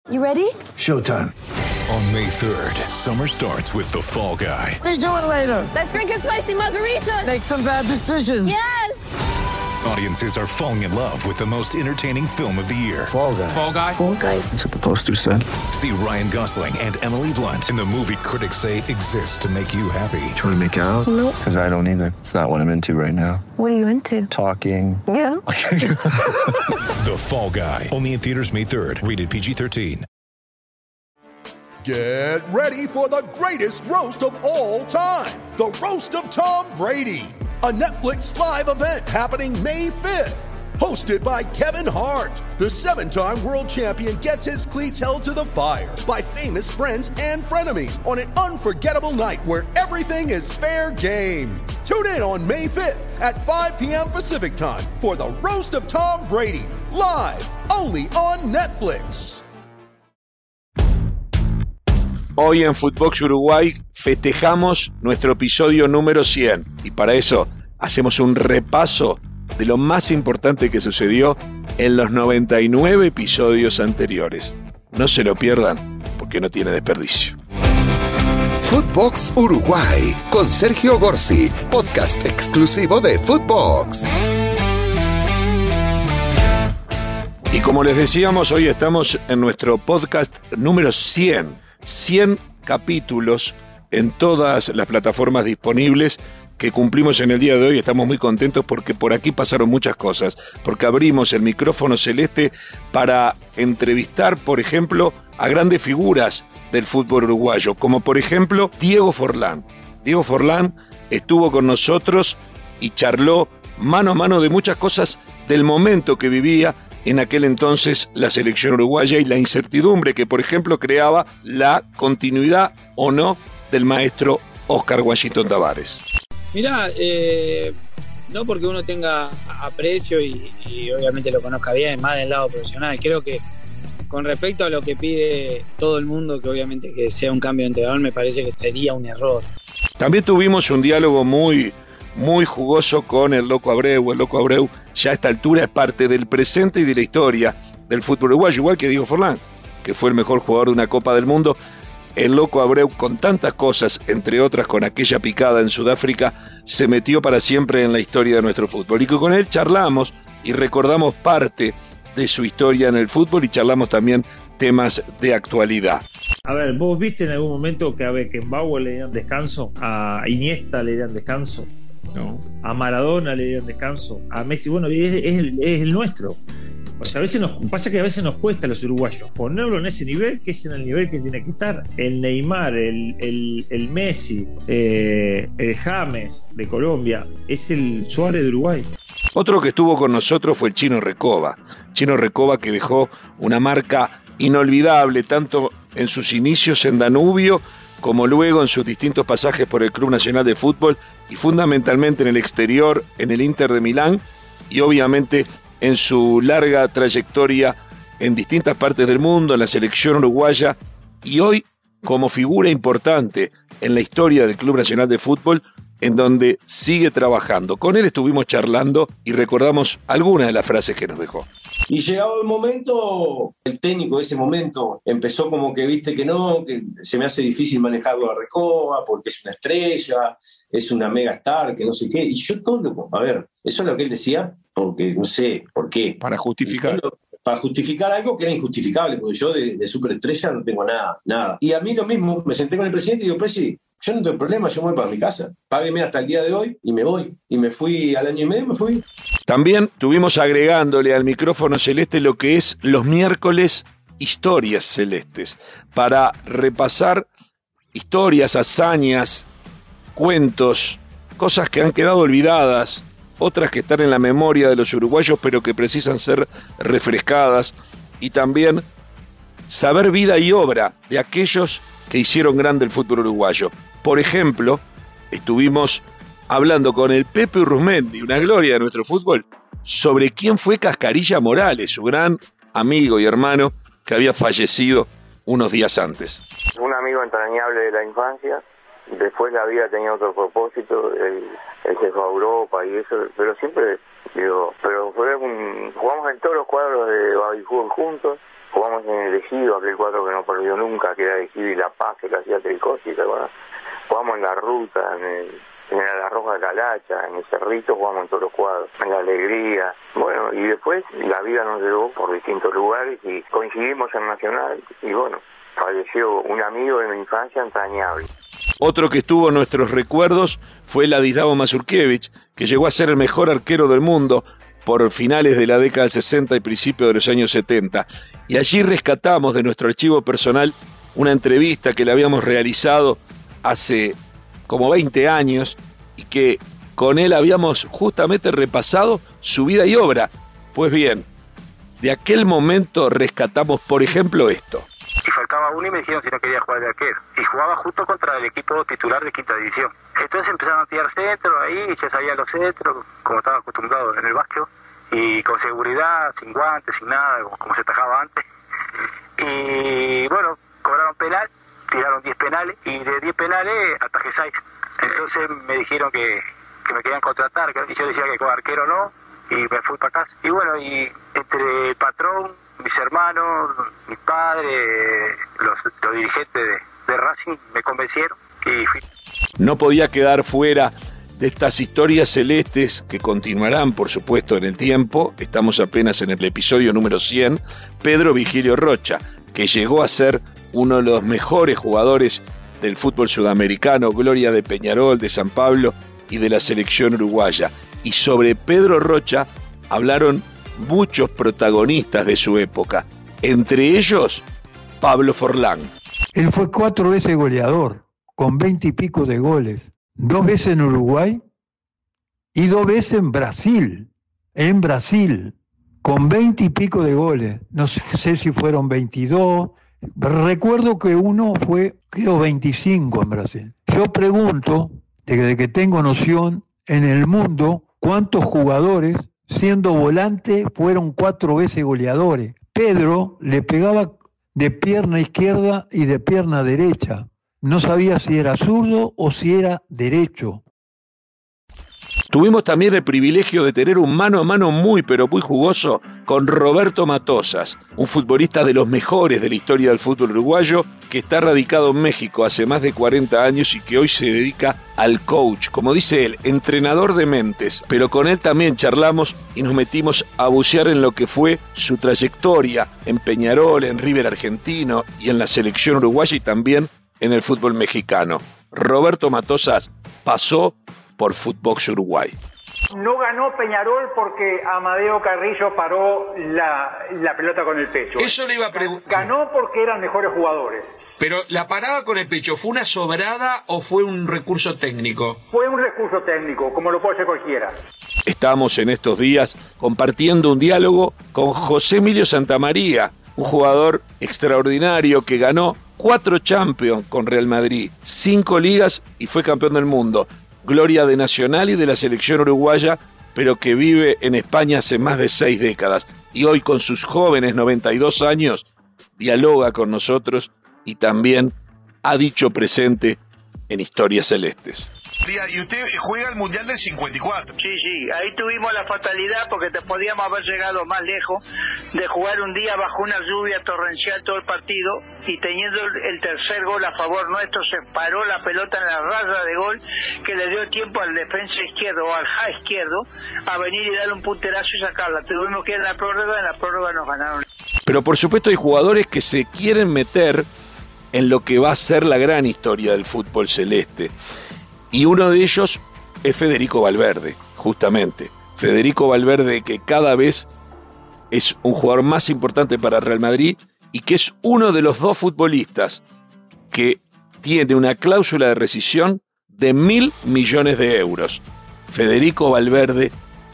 You ready? Showtime. On May 3rd, summer starts with The Fall Guy. Let's do it later. Let's drink a spicy margarita. Make some bad decisions. Yes! Audiences are falling in love with the most entertaining film of the year. Fall Guy. Fall Guy? Fall guy. That's what the poster said. See Ryan Gosling and Emily Blunt in the movie critics say exists to make you happy. Trying to make it out? Nope. Because I don't either. It's not what I'm into right now. What are you into? Talking. Yeah. The Fall Guy. Only in theaters May 3rd. Rated PG-13. Get ready for the greatest roast of all time. The Roast of Tom Brady. A Netflix live event happening May 5th. Hosted by Kevin Hart. The 7-time world champion gets his cleats held to the fire by famous friends and frenemies on an unforgettable night where everything is fair game. Tune in on May 5th at 5 p.m. Pacific time for the Roast of Tom Brady. Live only on Netflix. Hoy en Footbox Uruguay festejamos nuestro episodio número 100 y para eso hacemos un repaso de lo más importante que sucedió en los 99 episodios anteriores. No se lo pierdan porque no tiene desperdicio. Footbox Uruguay con Sergio Gorsi, podcast exclusivo de Footbox. Y como les decíamos, hoy estamos en nuestro podcast número 100. 100 capítulos en todas las plataformas disponibles que cumplimos en el día de hoy. Estamos muy contentos porque por aquí pasaron muchas cosas, porque abrimos el micrófono celeste para entrevistar, por ejemplo, a grandes figuras del fútbol uruguayo, como por ejemplo Diego Forlán. Diego Forlán estuvo con nosotros y charló mano a mano de muchas cosas del momento que vivía en aquel entonces la selección uruguaya y la incertidumbre que, por ejemplo, creaba la continuidad o no del maestro Oscar Washington Tabárez. Mirá, no porque uno tenga aprecio y obviamente lo conozca bien, más del lado profesional, creo que con respecto a lo que pide todo el mundo, que obviamente que sea un cambio de entrenador, me parece que sería un error. También tuvimos un diálogo muy jugoso con el Loco Abreu. El Loco Abreu ya a esta altura es parte del presente y de la historia del fútbol uruguayo, igual que Diego Forlán, que fue el mejor jugador de una Copa del Mundo. El Loco Abreu, con tantas cosas, entre otras con aquella picada en Sudáfrica, se metió para siempre en la historia de nuestro fútbol. Y que con él charlamos y recordamos parte de su historia en el fútbol y charlamos también temas de actualidad. A ver, ¿vos viste en algún momento que a Beckenbauer le dieron descanso? ¿A Iniesta le dieron descanso? No. A Maradona le dieron descanso, a Messi, bueno, es el nuestro. O sea, a veces nos cuesta a los uruguayos ponerlo en ese nivel, que es en el nivel que tiene que estar. El Neymar, el Messi, el James de Colombia, es el Suárez de Uruguay. Otro que estuvo con nosotros fue el Chino Recoba. Chino Recoba, que dejó una marca inolvidable, tanto en sus inicios en Danubio, como luego en sus distintos pasajes por el Club Nacional de Fútbol y fundamentalmente en el exterior, en el Inter de Milán y obviamente en su larga trayectoria en distintas partes del mundo, en la selección uruguaya y hoy como figura importante en la historia del Club Nacional de Fútbol, en donde sigue trabajando. Con él estuvimos charlando y recordamos algunas de las frases que nos dejó. Y llegado el momento, el técnico de ese momento empezó como que, viste, que no, que se me hace difícil manejarlo a Recoba porque es una estrella, es una mega star, que no sé qué. Y yo todo, a ver, eso es lo que él decía, porque no sé por qué. Para justificar. Para justificar algo que era injustificable, porque yo de superestrella no tengo nada. Y a mí lo mismo, me senté con el presidente y digo, Presi, yo no tengo problema, yo me voy para mi casa. Págueme hasta el día de hoy y me voy. Y me fui al año y medio, me fui. También tuvimos agregándole al micrófono celeste lo que es los miércoles historias celestes, para repasar historias, hazañas, cuentos, cosas que han quedado olvidadas, otras que están en la memoria de los uruguayos pero que precisan ser refrescadas, y también saber vida y obra de aquellos que hicieron grande el fútbol uruguayo. Por ejemplo, estuvimos hablando con el Pepe Urruzmendi, una gloria de nuestro fútbol, sobre quién fue Cascarilla Morales, su gran amigo y hermano que había fallecido unos días antes. Un amigo entrañable de la infancia. Después la vida tenía otro propósito, él se fue a Europa y eso, pero siempre, jugamos en todos los cuadros de baby fútbol juntos, Jugamos en el Ejido, aquel cuadro que no perdió nunca, que era el Ejido y La Paz, que hacía Tricosi, ¿te acuerdas? Jugamos en La Ruta, en la Roja de Calacha, en el Cerrito, jugamos en todos los cuadros, en La Alegría. Bueno, y después la vida nos llevó por distintos lugares y coincidimos en Nacional y bueno, falleció un amigo de mi infancia entrañable. Otro que estuvo en nuestros recuerdos fue Ladislao Mazurkiewicz, que llegó a ser el mejor arquero del mundo por finales de la década del 60 y principios de los años 70. Y allí rescatamos de nuestro archivo personal una entrevista que le habíamos realizado hace como 20 años y que con él habíamos justamente repasado su vida y obra. Pues bien, de aquel momento rescatamos, por ejemplo, esto. Y faltaba uno y me dijeron si no quería jugar de arquero. Y jugaba justo contra el equipo titular de quinta división. Entonces empezaron a tirar centros ahí, y yo sabía los centros, como estaba acostumbrado en el básquet. Y con seguridad, sin guantes, sin nada, como se tajaba antes. Y bueno, cobraron penal, tiraron 10 penales, y de 10 penales atajé 6. Entonces me dijeron que me querían contratar, y yo decía que con arquero no, y me fui para casa. Y bueno, y entre el patrón, mis hermanos, mi padre, los dirigentes de Racing me convencieron y fui. No podía quedar fuera de estas historias celestes que continuarán, por supuesto, en el tiempo. Estamos apenas en el episodio número 100, Pedro Vigilio Rocha, que llegó a ser uno de los mejores jugadores del fútbol sudamericano, gloria de Peñarol, de San Pablo y de la selección uruguaya. Y sobre Pedro Rocha hablaron muchos protagonistas de su época, entre ellos Pablo Forlán. Él fue 4 veces goleador, con 20 y pico de goles, 2 veces en Uruguay y 2 veces en Brasil, con 20 y pico de goles. No sé si fueron 22, recuerdo que uno fue, creo, 25 en Brasil. Yo pregunto, desde que tengo noción, en el mundo, ¿cuántos jugadores siendo volante fueron 4 veces goleadores? Pedro le pegaba de pierna izquierda y de pierna derecha. No sabía si era zurdo o si era derecho. Tuvimos también el privilegio de tener un mano a mano muy pero muy jugoso con Roberto Matosas, un futbolista de los mejores de la historia del fútbol uruguayo, que está radicado en México hace más de 40 años y que hoy se dedica al coach, como dice él, entrenador de mentes. Pero con él también charlamos y nos metimos a bucear en lo que fue su trayectoria en Peñarol, en River argentino y en la selección uruguaya y también en el fútbol mexicano. Roberto Matosas pasó por Footbox Uruguay. No ganó Peñarol porque Amadeo Carrillo paró la pelota con el pecho. Eso le iba a preguntar. Ganó porque eran mejores jugadores. Pero la parada con el pecho, ¿fue una sobrada o fue un recurso técnico? Fue un recurso técnico, como lo puede hacer cualquiera. Estamos en estos días compartiendo un diálogo con José Emilio Santamaría, un jugador extraordinario que ganó 4 Champions con Real Madrid, 5 ligas y fue campeón del mundo. Gloria de Nacional y de la selección uruguaya, pero que vive en España hace más de 6 décadas. Y hoy, con sus jóvenes 92 años, dialoga con nosotros y también ha dicho presente en Historias Celestes. Y usted juega el Mundial del 54. Sí, ahí tuvimos la fatalidad porque podíamos haber llegado más lejos de jugar un día bajo una lluvia torrencial todo el partido y teniendo el tercer gol a favor nuestro se paró la pelota en la raya de gol que le dio tiempo al defensa izquierdo o al izquierdo a venir y darle un punterazo y sacarla. Tuvimos que ir en la prórroga nos ganaron. Pero por supuesto hay jugadores que se quieren meter en lo que va a ser la gran historia del fútbol celeste. Y uno de ellos es Federico Valverde, justamente. Federico Valverde, que cada vez es un jugador más importante para Real Madrid y que es uno de los 2 futbolistas que tiene una cláusula de rescisión de 1.000 millones de euros. Federico Valverde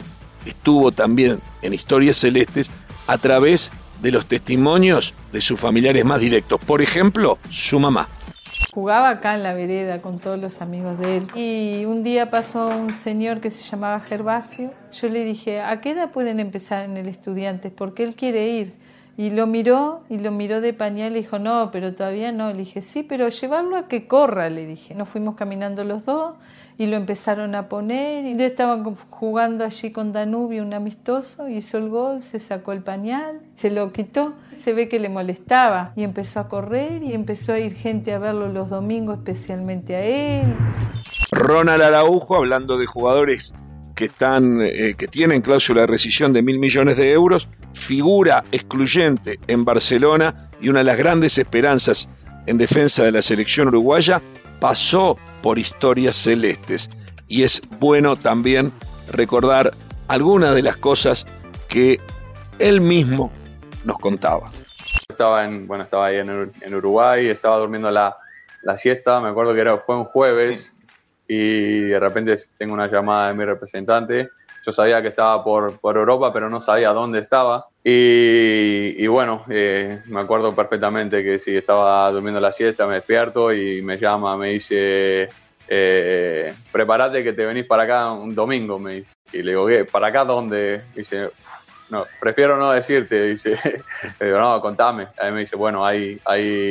estuvo también en Historias Celestes a través de los testimonios de sus familiares más directos. Por ejemplo, su mamá. Jugaba acá en la vereda con todos los amigos de él. Y un día pasó un señor que se llamaba Gervasio. Yo le dije, ¿a qué edad pueden empezar en el Estudiantes? Porque él quiere ir. Y lo miró de pañal y dijo, no, pero todavía no. Le dije, sí, pero llevarlo a que corra, le dije. Nos fuimos caminando los dos y lo empezaron a poner. Y estaban jugando allí con Danubio, un amistoso, hizo el gol, se sacó el pañal, se lo quitó. Se ve que le molestaba y empezó a correr y empezó a ir gente a verlo los domingos, especialmente a él. Ronald Araujo, hablando de jugadores que tienen cláusula de rescisión de 1.000 millones de euros, figura excluyente en Barcelona y una de las grandes esperanzas en defensa de la selección uruguaya, pasó por historias celestes. Y es bueno también recordar algunas de las cosas que él mismo nos contaba. Estaba ahí en Uruguay, estaba durmiendo la siesta, me acuerdo que fue un jueves, y de repente tengo una llamada de mi representante. Yo sabía que estaba por Europa, pero no sabía dónde estaba. Y bueno, me acuerdo perfectamente que si estaba durmiendo la siesta, me despierto y me llama, me dice, prepárate que te venís para acá un domingo, me dice. Y le digo, ¿qué? ¿Para acá dónde? Dice, no, prefiero no decirte. Dice, le digo, no, contame. Ahí me dice, bueno, hay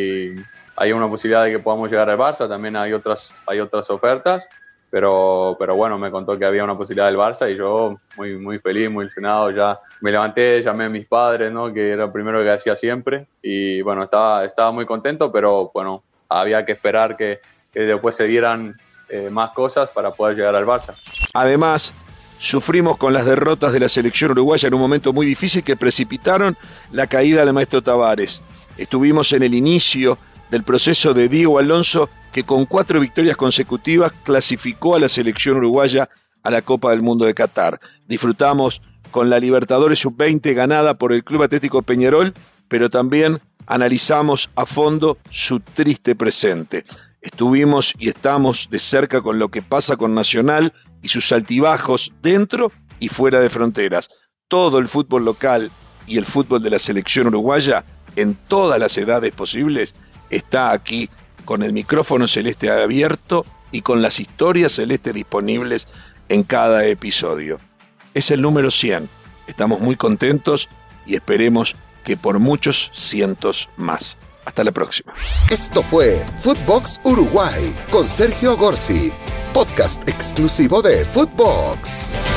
una posibilidad de que podamos llegar al Barça, también hay otras ofertas, pero bueno, me contó que había una posibilidad del Barça y yo muy feliz, muy ilusionado, ya me levanté, llamé a mis padres, ¿no? Que era lo primero que hacía siempre, y bueno, estaba muy contento, pero bueno, había que esperar que después se dieran más cosas para poder llegar al Barça. Además, sufrimos con las derrotas de la selección uruguaya en un momento muy difícil que precipitaron la caída del maestro Tavares. Estuvimos en el inicio del proceso de Diego Alonso, que con 4 victorias consecutivas clasificó a la selección uruguaya a la Copa del Mundo de Qatar. Disfrutamos con la Libertadores Sub-20 ganada por el Club Atlético Peñarol, pero también analizamos a fondo su triste presente. Estuvimos y estamos de cerca con lo que pasa con Nacional y sus altibajos dentro y fuera de fronteras. Todo el fútbol local y el fútbol de la selección uruguaya, en todas las edades posibles, está aquí con el micrófono celeste abierto y con las historias celestes disponibles en cada episodio. Es el número 100. Estamos muy contentos y esperemos que por muchos cientos más. Hasta la próxima. Esto fue Footbox Uruguay con Sergio Gorsi, podcast exclusivo de Footbox.